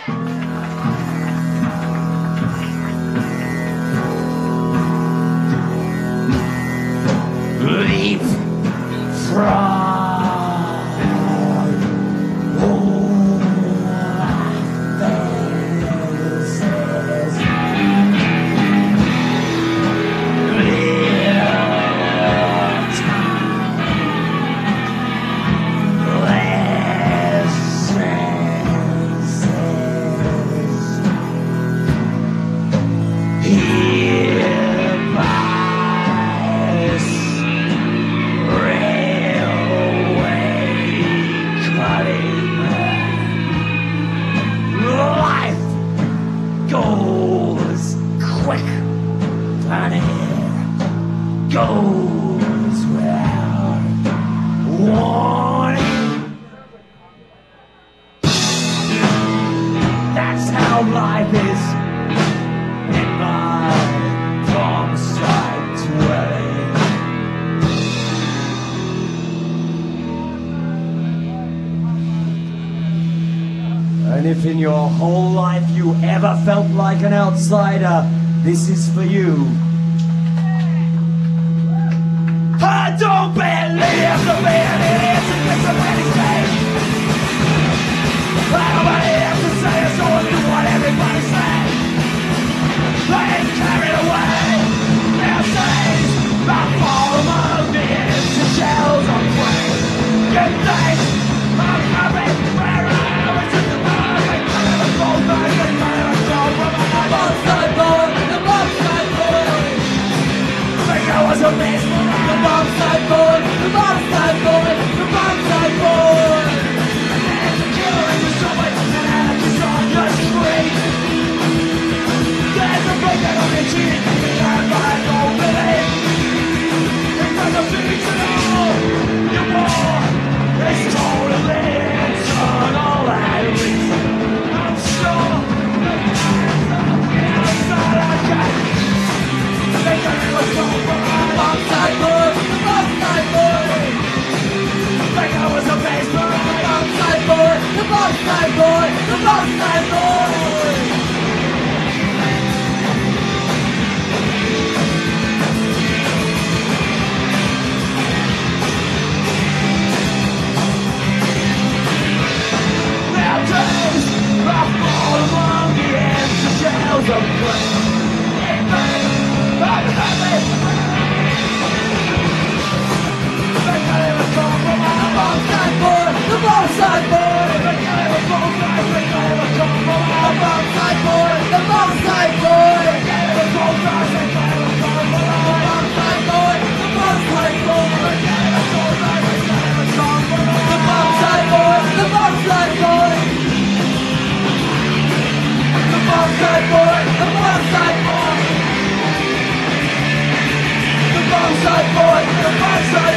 Leap from goes quick and it goes without warning. That's how life is in my bombsite dwelling. And if in your whole life you ever felt like an outsider, this is for you. I don't believe the man it is in this Atlantic stage. Nobody has to say it's all do what everybody says. I ain't carried away. Now says I fall among the empty shells of praise. Good thanks, I'm happy where I was in the world. I kind of both nights and kind of show from my bombsite boy, the bombsite boy. Think I was a baseball, the bombsite boy, the bombsite boy, the bombsite boy. And the killer is so much and anarchy's on the street. There's a breaking on the cheek, and I don't believe. It's not the beach at all, you war. It's totally internal at least. I'm sure that outside I can. They got me with soul from my bombsite boy, the bombsite boy. Think I was a bass for the bombsite boy, the bombsite boy, the bombsite boy. I fall among the empty shells of flame. In vain, I'm happy. They can't even come from the bombsite boy, the bombsite boy. They can't even come from the bombsite boy, the bombsite boy. They can't even come from the bombsite boy, the bombsite boy. They can't even come from the bombsite boy, the bombsite boy. The bombsite boy, the bombsite boy. The bombsite boy, the bombsite boy.